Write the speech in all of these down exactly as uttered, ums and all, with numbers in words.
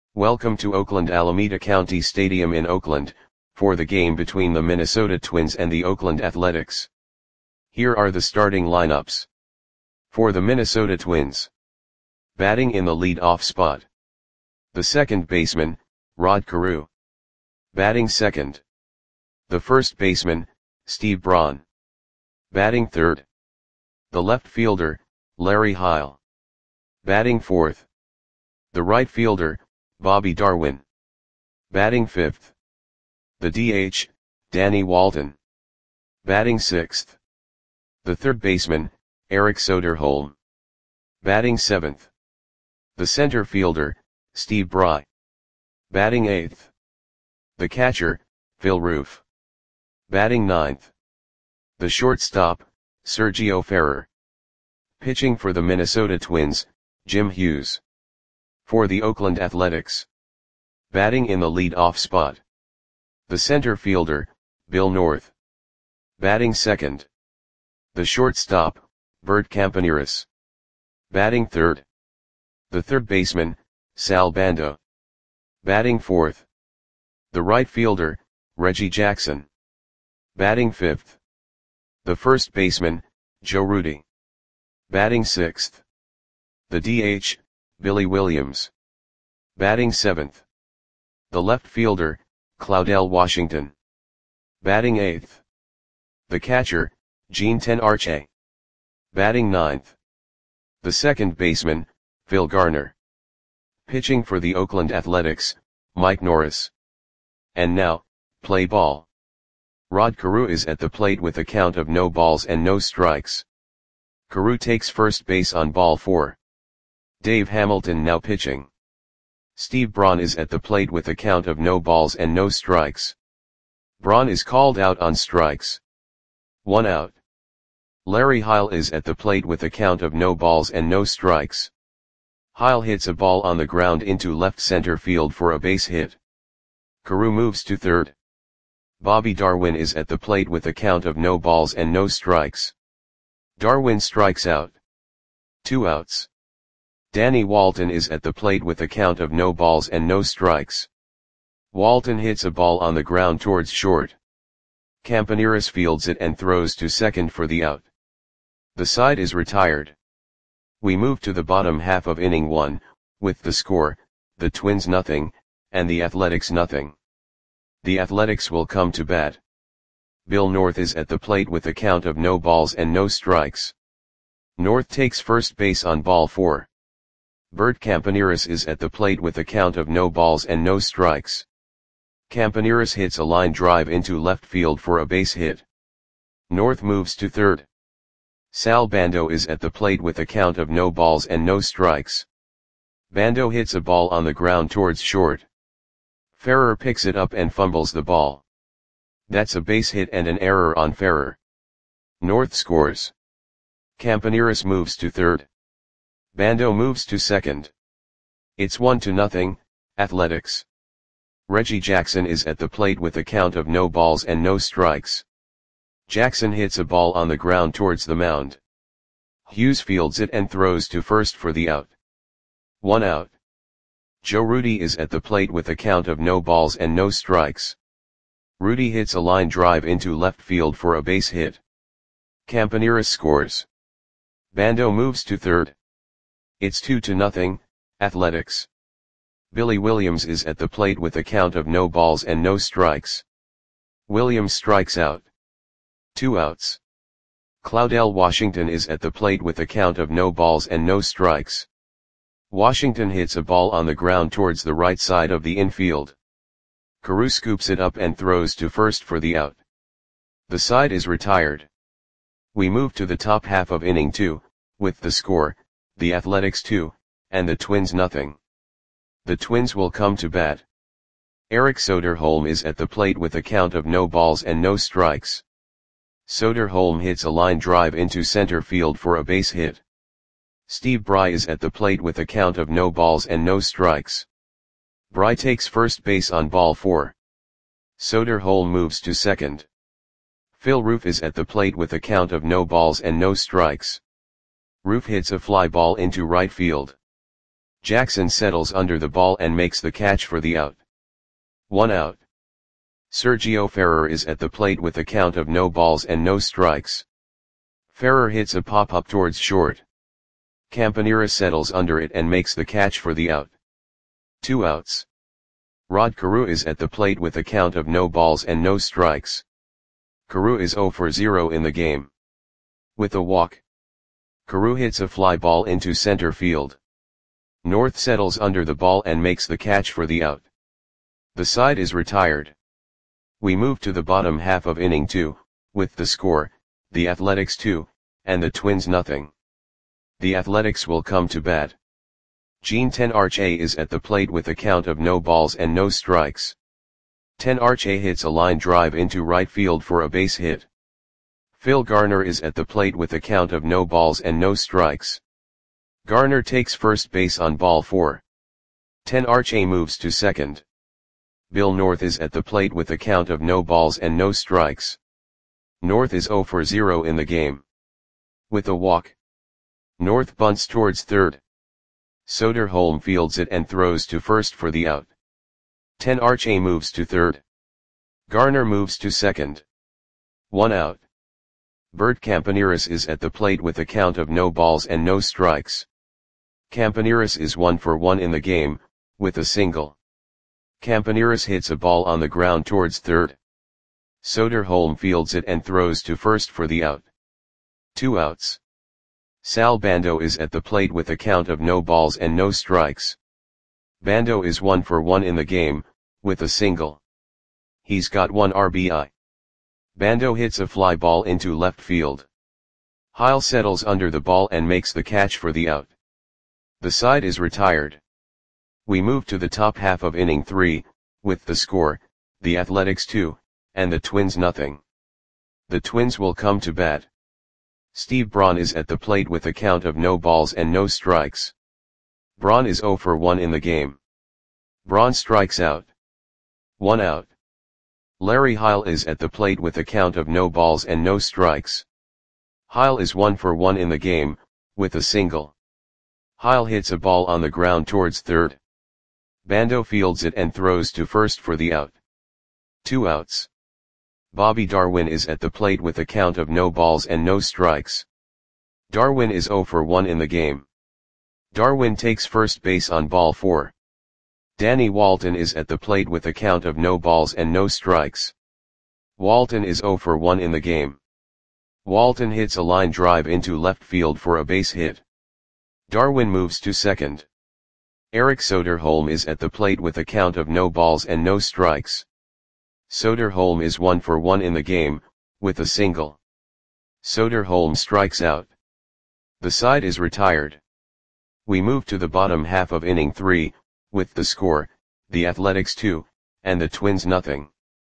Welcome to Oakland Alameda County Stadium in Oakland, for the game between the Minnesota Twins and the Oakland Athletics. Here are the starting lineups. For the Minnesota Twins. Batting in the lead-off spot. The second baseman, Rod Carew. Batting second. The first baseman, Steve Braun. Batting third. The left fielder, Larry Heil. Batting fourth. The right fielder, Bobby Darwin. Batting fifth. The D H, Danny Walton. Batting sixth. The third baseman, Eric Soderholm. Batting seventh. The center fielder, Steve Bry. Batting eighth. The catcher, Phil Roof. Batting ninth. The shortstop, Sergio Ferrer. Pitching for the Minnesota Twins, Jim Hughes. For the Oakland Athletics. Batting in the lead-off spot. The center fielder, Bill North. Batting second. The shortstop, Bert Campaneris. Batting third. The third baseman, Sal Bando. Batting fourth. The right fielder, Reggie Jackson. Batting fifth. The first baseman, Joe Rudi. Batting sixth. The D H, Billy Williams. Batting seventh. The left fielder, Claudell Washington. Batting eighth. The catcher, Gene Tenarche. Batting ninth. The second baseman, Phil Garner. Pitching for the Oakland Athletics, Mike Norris. And now, play ball. Rod Carew is at the plate with a count of no balls and no strikes. Carew takes first base on ball four. Dave Hamilton now pitching. Steve Braun is at the plate with a count of no balls and no strikes. Braun is called out on strikes. One out. Larry Heil is at the plate with a count of no balls and no strikes. Heil hits a ball on the ground into left center field for a base hit. Carew moves to third. Bobby Darwin is at the plate with a count of no balls and no strikes. Darwin strikes out. Two outs. Danny Walton is at the plate with a count of no balls and no strikes. Walton hits a ball on the ground towards short. Campaneris fields it and throws to second for the out. The side is retired. We move to the bottom half of inning one, with the score, the Twins nothing, and the Athletics nothing. The Athletics will come to bat. Bill North is at the plate with a count of no balls and no strikes. North takes first base on ball four. Bert Campaneris is at the plate with a count of no balls and no strikes. Campaneris hits a line drive into left field for a base hit. North moves to third. Sal Bando is at the plate with a count of no balls and no strikes. Bando hits a ball on the ground towards short. Ferrer picks it up and fumbles the ball. That's a base hit and an error on Ferrer. North scores. Campaneris moves to third. Bando moves to second. It's one to nothing, Athletics. Reggie Jackson is at the plate with a count of no balls and no strikes. Jackson hits a ball on the ground towards the mound. Hughes fields it and throws to first for the out. One out. Joe Rudi is at the plate with a count of no balls and no strikes. Rudi hits a line drive into left field for a base hit. Campaneris scores. Bando moves to third. It's two to nothing, Athletics. Billy Williams is at the plate with a count of no balls and no strikes. Williams strikes out. Two outs. Claudell Washington is at the plate with a count of no balls and no strikes. Washington hits a ball on the ground towards the right side of the infield. Carew scoops it up and throws to first for the out. The side is retired. We move to the top half of inning two, with the score, the Athletics two, and the Twins nothing. The Twins will come to bat. Eric Soderholm is at the plate with a count of no balls and no strikes. Soderholm hits a line drive into center field for a base hit. Steve Bry is at the plate with a count of no balls and no strikes. Bry takes first base on ball four. Soderholm moves to second. Phil Roof is at the plate with a count of no balls and no strikes. Roof hits a fly ball into right field. Jackson settles under the ball and makes the catch for the out. One out. Sergio Ferrer is at the plate with a count of no balls and no strikes. Ferrer hits a pop-up towards short. Campanera settles under it and makes the catch for the out. Two outs. Rod Carew is at the plate with a count of no balls and no strikes. Carew is zero for zero in the game. With a walk, Carew hits a fly ball into center field. North settles under the ball and makes the catch for the out. The side is retired. We move to the bottom half of inning two, with the score, the Athletics two, and the Twins nothing. The Athletics will come to bat. Gene Tenarche is at the plate with a count of no balls and no strikes. Tenarche hits a line drive into right field for a base hit. Phil Garner is at the plate with a count of no balls and no strikes. Garner takes first base on ball four. Tenarche moves to second. Bill North is at the plate with a count of no balls and no strikes. North is zero for zero in the game. With a walk, North bunts towards third. Soderholm fields it and throws to first for the out. Tenarche moves to third. Garner moves to second. One out. Bert Campaneris is at the plate with a count of no balls and no strikes. Campaneris is one for one in the game, with a single. Campaneris hits a ball on the ground towards third. Soderholm fields it and throws to first for the out. Two outs. Sal Bando is at the plate with a count of no balls and no strikes. Bando is one for one in the game, with a single. He's got one R B I. Bando hits a fly ball into left field. Heil settles under the ball and makes the catch for the out. The side is retired. We move to the top half of inning three, with the score, the Athletics two, and the Twins nothing. The Twins will come to bat. Steve Braun is at the plate with a count of no balls and no strikes. Braun is zero for one in the game. Braun strikes out. One out. Larry Heil is at the plate with a count of no balls and no strikes. Heil is one for one in the game, with a single. Heil hits a ball on the ground towards third. Bando fields it and throws to first for the out. Two outs. Bobby Darwin is at the plate with a count of no balls and no strikes. Darwin is zero for one in the game. Darwin takes first base on ball four. Danny Walton is at the plate with a count of no balls and no strikes. Walton is zero for one in the game. Walton hits a line drive into left field for a base hit. Darwin moves to second. Eric Soderholm is at the plate with a count of no balls and no strikes. Soderholm is one for one in the game, with a single. Soderholm strikes out. The side is retired. We move to the bottom half of inning three, with the score, the Athletics two, and the Twins nothing.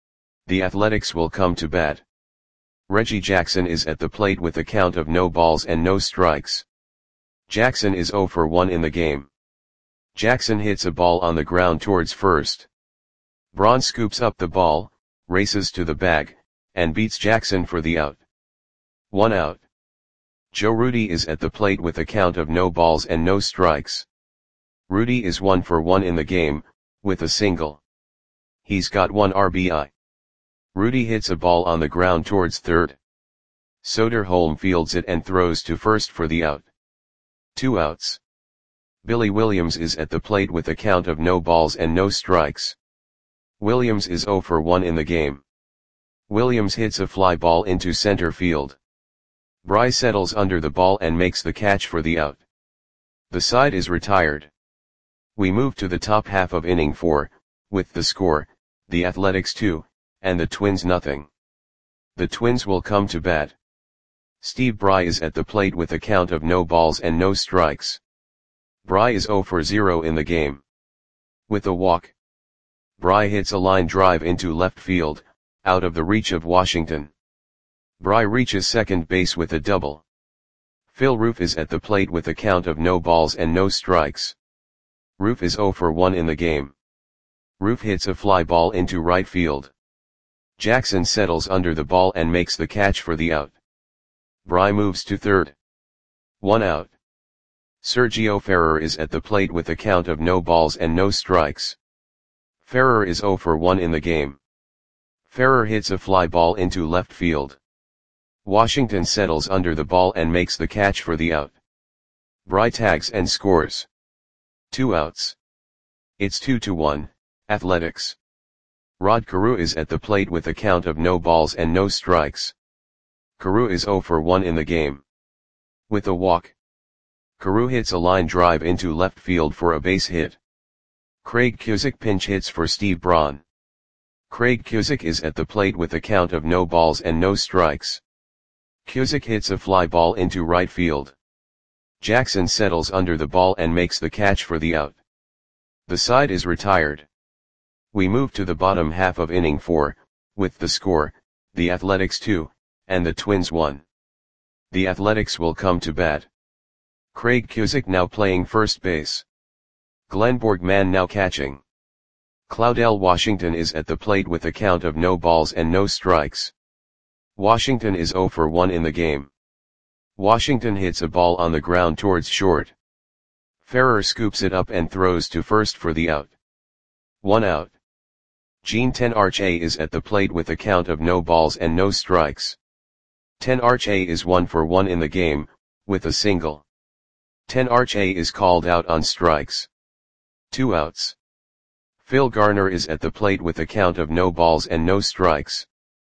The Athletics will come to bat. Reggie Jackson is at the plate with a count of no balls and no strikes. Jackson is zero for one in the game. Jackson hits a ball on the ground towards first. Braun scoops up the ball, races to the bag, and beats Jackson for the out. One out. Joe Rudi is at the plate with a count of no balls and no strikes. Rudi is one for one in the game, with a single. He's got one R B I. Rudi hits a ball on the ground towards third. Soderholm fields it and throws to first for the out. Two outs. Billy Williams is at the plate with a count of no balls and no strikes. Williams is zero for one in the game. Williams hits a fly ball into center field. Bry settles under the ball and makes the catch for the out. The side is retired. We move to the top half of inning four, with the score, the Athletics two, and the Twins nothing. The Twins will come to bat. Steve Bry is at the plate with a count of no balls and no strikes. Bry is zero for zero in the game. With a walk, Bry hits a line drive into left field, out of the reach of Washington. Bry reaches second base with a double. Phil Roof is at the plate with a count of no balls and no strikes. Roof is zero for one in the game. Roof hits a fly ball into right field. Jackson settles under the ball and makes the catch for the out. Bry moves to third. One out. Sergio Ferrer is at the plate with a count of no balls and no strikes. Ferrer is zero for one in the game. Ferrer hits a fly ball into left field. Washington settles under the ball and makes the catch for the out. Bry tags and scores. Two outs. It's two to one, Athletics. Rod Carew is at the plate with a count of no balls and no strikes. Carew is zero for one in the game. With a walk, Carew hits a line drive into left field for a base hit. Craig Cusick pinch hits for Steve Braun. Craig Cusick is at the plate with a count of no balls and no strikes. Cusick hits a fly ball into right field. Jackson settles under the ball and makes the catch for the out. The side is retired. We move to the bottom half of inning four, with the score, the Athletics two, and the Twins one. The Athletics will come to bat. Craig Cusick now playing first base. Glenn Borgman now catching. Claudell Washington is at the plate with a count of no balls and no strikes. Washington is zero for one in the game. Washington hits a ball on the ground towards short. Ferrer scoops it up and throws to first for the out. One out. Gene Tenarche is at the plate with a count of no balls and no strikes. Tenarche is one for one in the game, with a single. Tenarche is called out on strikes. Two outs. Phil Garner is at the plate with a count of no balls and no strikes.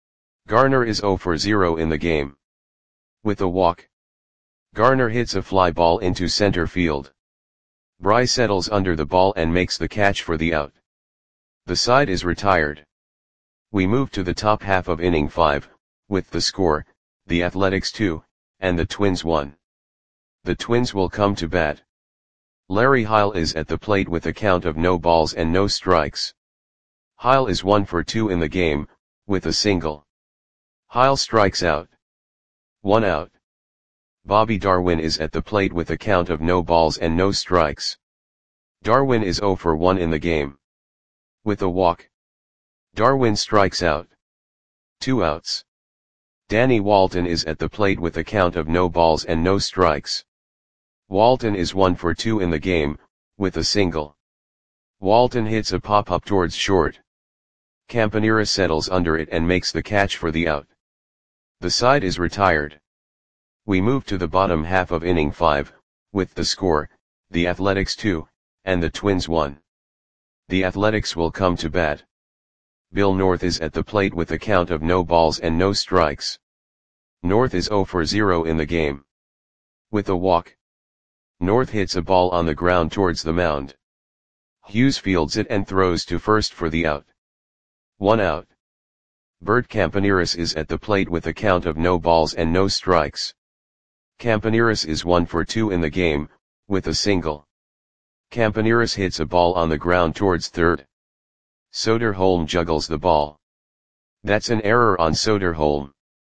Garner is zero for zero in the game. With a walk, Garner hits a fly ball into center field. Bry settles under the ball and makes the catch for the out. The side is retired. We move to the top half of inning five, with the score, the Athletics two, and the Twins one. The Twins will come to bat. Larry Heil is at the plate with a count of no balls and no strikes. Heil is one for two in the game, with a single. Heil strikes out. One out. Bobby Darwin is at the plate with a count of no balls and no strikes. Darwin is zero for one in the game. With a walk, Darwin strikes out. Two outs. Danny Walton is at the plate with a count of no balls and no strikes. Walton is one for two in the game, with a single. Walton hits a pop-up towards short. Campanera settles under it and makes the catch for the out. The side is retired. We move to the bottom half of inning five, with the score, the Athletics two, and the Twins one. The Athletics will come to bat. Bill North is at the plate with a count of no balls and no strikes. North is zero for zero in the game. With a walk, North hits a ball on the ground towards the mound. Hughes fields it and throws to first for the out. One out. Bert Campaneris is at the plate with a count of no balls and no strikes. Campaneris is one for two in the game, with a single. Campaneris hits a ball on the ground towards third. Soderholm juggles the ball. That's an error on Soderholm.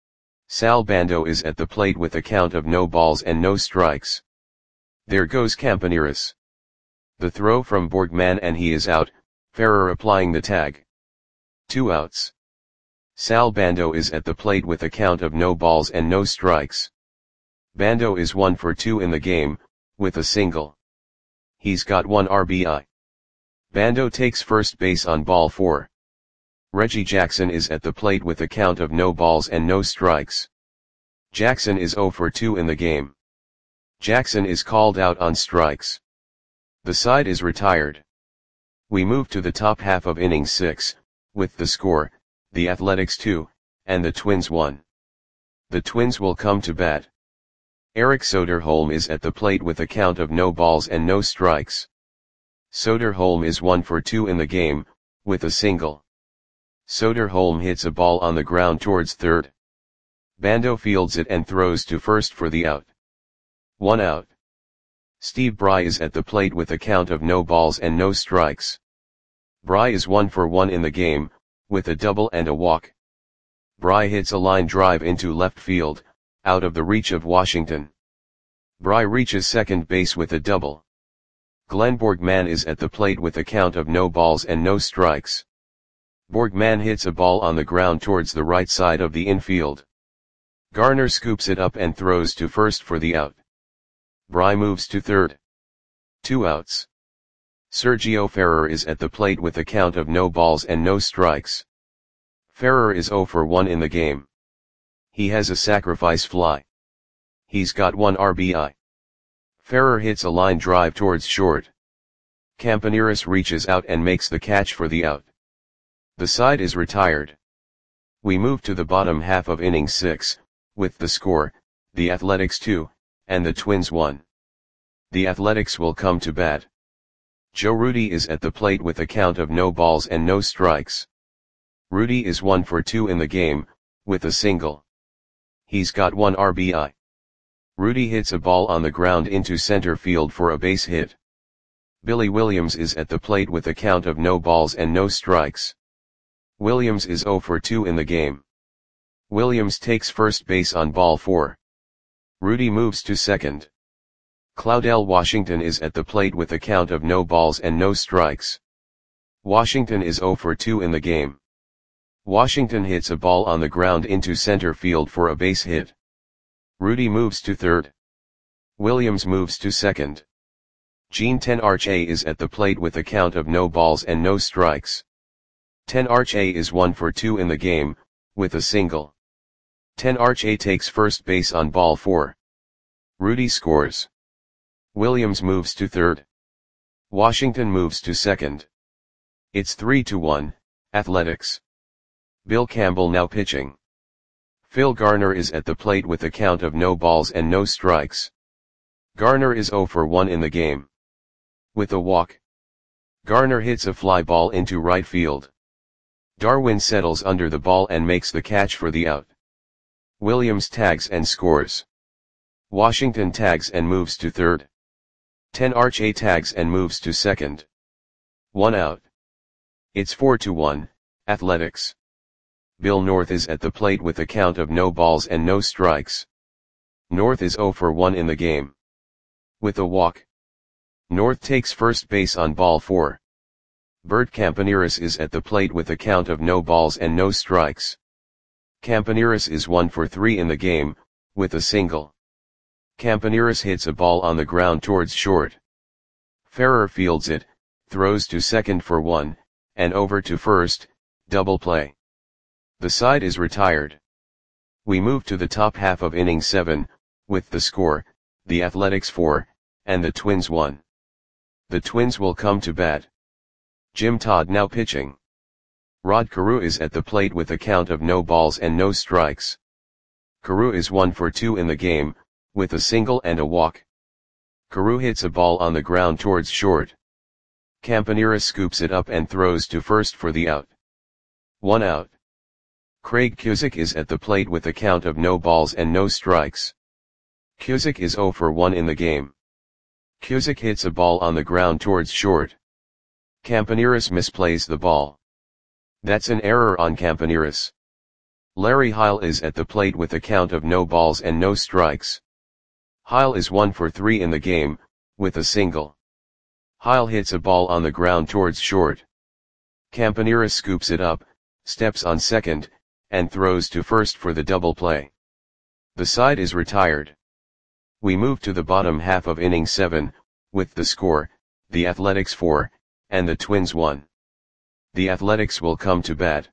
Sal Bando is at the plate with a count of no balls and no strikes. There goes Campaneris. The throw from Borgman and he is out, Ferrer applying the tag. Two outs. Sal Bando is at the plate with a count of no balls and no strikes. Bando is one for two in the game, with a single. He's got one R B I. Bando takes first base on ball four. Reggie Jackson is at the plate with a count of no balls and no strikes. Jackson is zero for two in the game. Jackson is called out on strikes. The side is retired. We move to the top half of inning six, with the score, the Athletics two, and the Twins one. The Twins will come to bat. Eric Soderholm is at the plate with a count of no balls and no strikes. Soderholm is one for two in the game, with a single. Soderholm hits a ball on the ground towards third. Bando fields it and throws to first for the out. One out. Steve Bry is at the plate with a count of no balls and no strikes. Bry is one for one in the game, with a double and a walk. Bry hits a line drive into left field, out of the reach of Washington. Bry reaches second base with a double. Glenn Borgman is at the plate with a count of no balls and no strikes. Borgman hits a ball on the ground towards the right side of the infield. Garner scoops it up and throws to first for the out. Bry moves to third. Two outs. Sergio Ferrer is at the plate with a count of no balls and no strikes. Ferrer is oh for one in the game. He has a sacrifice fly. He's got one R B I. Ferrer hits a line drive towards short. Campaneris reaches out and makes the catch for the out. The side is retired. We move to the bottom half of inning six, with the score, the Athletics two, and the Twins one. The Athletics will come to bat. Joe Rudi is at the plate with a count of no balls and no strikes. Rudi is one for two in the game, with a single. He's got one R B I. Rudi hits a ball on the ground into center field for a base hit. Billy Williams is at the plate with a count of no balls and no strikes. Williams is oh for two in the game. Williams takes first base on ball four. Rudi moves to second. Claudel Washington is at the plate with a count of no balls and no strikes. Washington is oh for two in the game. Washington hits a ball on the ground into center field for a base hit. Rudi moves to third. Williams moves to second. Gene Tenarche is at the plate with a count of no balls and no strikes. Tenarche is one for two in the game, with a single. Tenarche takes first base on ball four. Rudi scores. Williams moves to third. Washington moves to second. It's three to one, Athletics. Bill Campbell now pitching. Phil Garner is at the plate with a count of no balls and no strikes. Garner is oh for one in the game. With a walk. Garner hits a fly ball into right field. Darwin settles under the ball and makes the catch for the out. Williams tags and scores. Washington tags and moves to third. Tenarche tags and moves to second. One out. It's four to one, Athletics. Bill North is at the plate with a count of no balls and no strikes. North is oh for one in the game. With a walk. North takes first base on ball four. Bert Campaneris is at the plate with a count of no balls and no strikes. Campaneris is one for three in the game, with a single. Campaneris hits a ball on the ground towards short. Ferrer fields it, throws to second for one, and over to first, double play. The side is retired. We move to the top half of inning seven, with the score, the Athletics four, and the Twins one. The Twins will come to bat. Jim Todd now pitching. Rod Carew is at the plate with a count of no balls and no strikes. Carew is one for two in the game, with a single and a walk. Carew hits a ball on the ground towards short. Campaneris scoops it up and throws to first for the out. One out. Craig Cusick is at the plate with a count of no balls and no strikes. Cusick is oh for one in the game. Cusick hits a ball on the ground towards short. Campaneris misplays the ball. That's an error on Campaneris. Larry Heil is at the plate with a count of no balls and no strikes. Heil is one for three in the game, with a single. Heil hits a ball on the ground towards short. Campaneris scoops it up, steps on second, and throws to first for the double play. The side is retired. We move to the bottom half of inning seven, with the score, the Athletics four, and the Twins one. The Athletics will come to bat.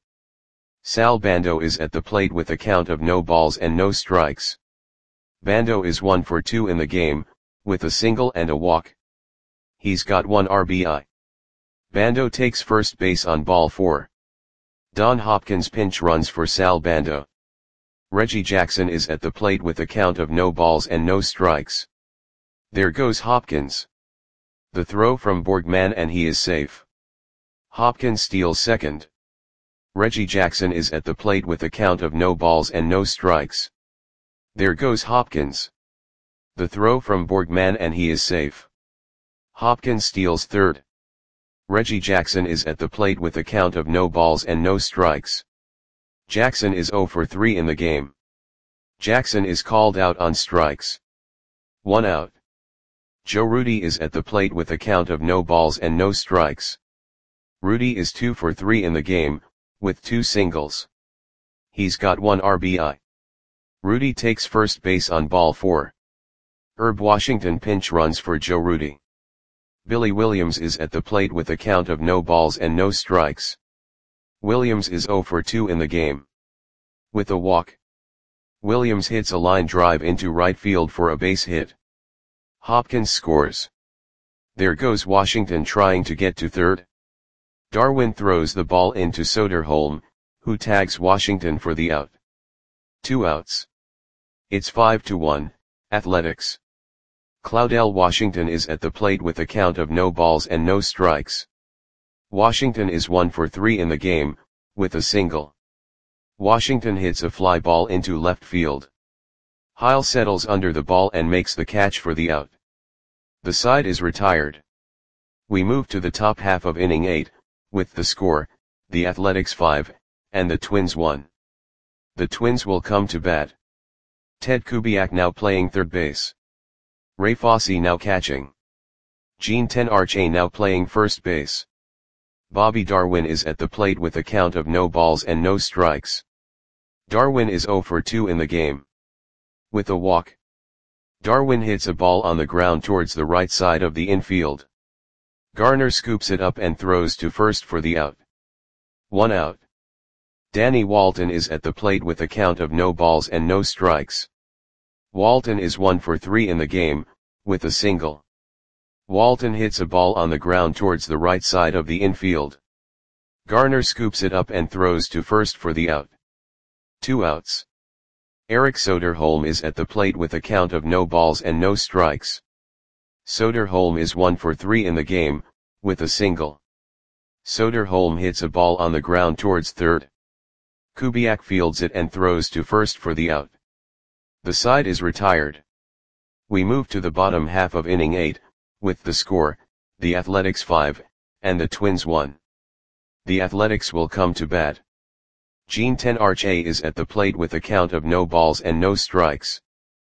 Sal Bando is at the plate with a count of no balls and no strikes. Bando is one for two in the game, with a single and a walk. He's got one R B I. Bando takes first base on ball four. Don Hopkins pinch runs for Sal Bando. Reggie Jackson is at the plate with a count of no balls and no strikes. There goes Hopkins. The throw from Borgman and he is safe. Hopkins steals second. Reggie Jackson is at the plate with a count of no balls and no strikes. There goes Hopkins. The throw from Borgman and he is safe. Hopkins steals third. Reggie Jackson is at the plate with a count of no balls and no strikes. Jackson is oh for three in the game. Jackson is called out on strikes. One out. Joe Rudi is at the plate with a count of no balls and no strikes. Rudi is two for three in the game, with two singles. He's got one R B I. Rudi takes first base on ball four. Herb Washington pinch runs for Joe Rudi. Billy Williams is at the plate with a count of no balls and no strikes. Williams is oh for two in the game. With a walk, Williams hits a line drive into right field for a base hit. Hopkins scores. There goes Washington trying to get to third. Darwin throws the ball into Soderholm, who tags Washington for the out. Two outs. It's five to one, Athletics. Claudell Washington is at the plate with a count of no balls and no strikes. Washington is one for three in the game, with a single. Washington hits a fly ball into left field. Heil settles under the ball and makes the catch for the out. The side is retired. We move to the top half of inning eight, with the score, the Athletics five, and the Twins one. The Twins will come to bat. Ted Kubiak now playing third base. Ray Fosse now catching. Gene Tenarche now playing first base. Bobby Darwin is at the plate with a count of no balls and no strikes. Darwin is oh for two in the game. With a walk, Darwin hits a ball on the ground towards the right side of the infield. Garner scoops it up and throws to first for the out. One out. Danny Walton is at the plate with a count of no balls and no strikes. Walton is one for three in the game, with a single. Walton hits a ball on the ground towards the right side of the infield. Garner scoops it up and throws to first for the out. Two outs. Eric Soderholm is at the plate with a count of no balls and no strikes. Soderholm is one for three in the game, with a single. Soderholm hits a ball on the ground towards third. Kubiak fields it and throws to first for the out. The side is retired. We move to the bottom half of inning eight, with the score, the Athletics five, and the Twins one. The Athletics will come to bat. Gene Tenarche is at the plate with a count of no balls and no strikes.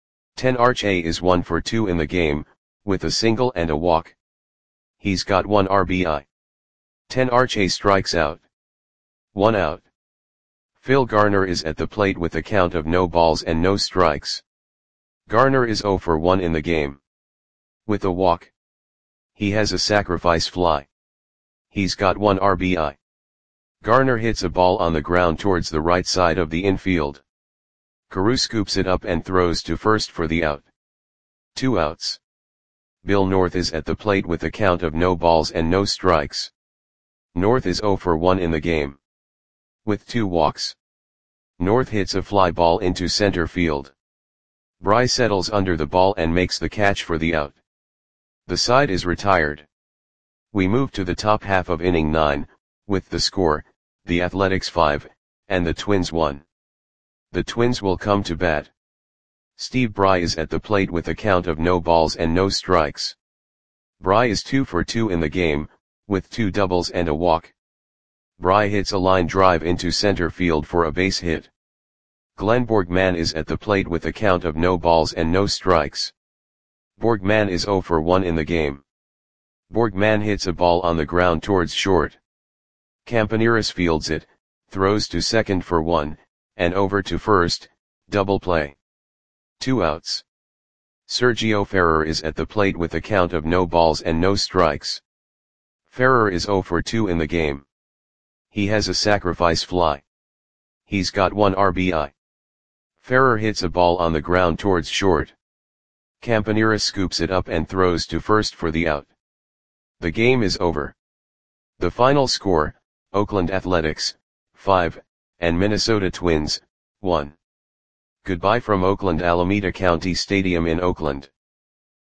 Tenarche is one for two in the game, with a single and a walk. He's got one R B I. Tenarche strikes out. One out. Phil Garner is at the plate with a count of no balls and no strikes. Garner is oh for one in the game. With a walk, he has a sacrifice fly. He's got one R B I. Garner hits a ball on the ground towards the right side of the infield. Carew scoops it up and throws to first for the out. Two outs. Bill North is at the plate with a count of no balls and no strikes. North is oh for one in the game. With two walks, North hits a fly ball into center field. Bry settles under the ball and makes the catch for the out. The side is retired. We move to the top half of inning nine, with the score, the Athletics five, and the Twins one. The Twins will come to bat. Steve Bry is at the plate with a count of no balls and no strikes. Bry is two for two in the game, with two doubles and a walk. Bry hits a line drive into center field for a base hit. Glenn Borgman is at the plate with a count of no balls and no strikes. Borgman is oh for one in the game. Borgman hits a ball on the ground towards short. Campaneris fields it, throws to second for one, and over to first, double play. Two outs. Sergio Ferrer is at the plate with a count of no balls and no strikes. Ferrer is oh for two in the game. He has a sacrifice fly. He's got one R B I. Ferrer hits a ball on the ground towards short. Campaneris scoops it up and throws to first for the out. The game is over. The final score, Oakland Athletics, five, and Minnesota Twins, one. Goodbye from Oakland Alameda County Stadium in Oakland.